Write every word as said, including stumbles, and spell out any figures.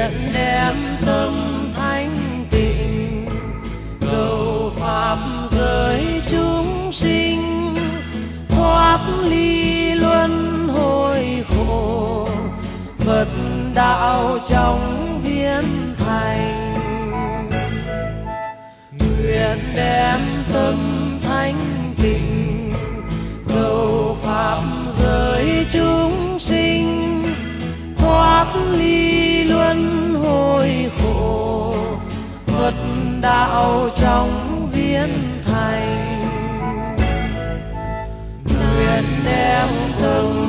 nguyện đem tâm thanh tịnh cầu pháp giới chúng sinh thoát ly luân hồi khổ, Phật đạo trong viên thành. Nguyện đem tâm thanh tịnh cầu pháp giới chúng sinh thoát ly luân hồi khổ, Phật đạo trong viên thành. Nguyện đem tâm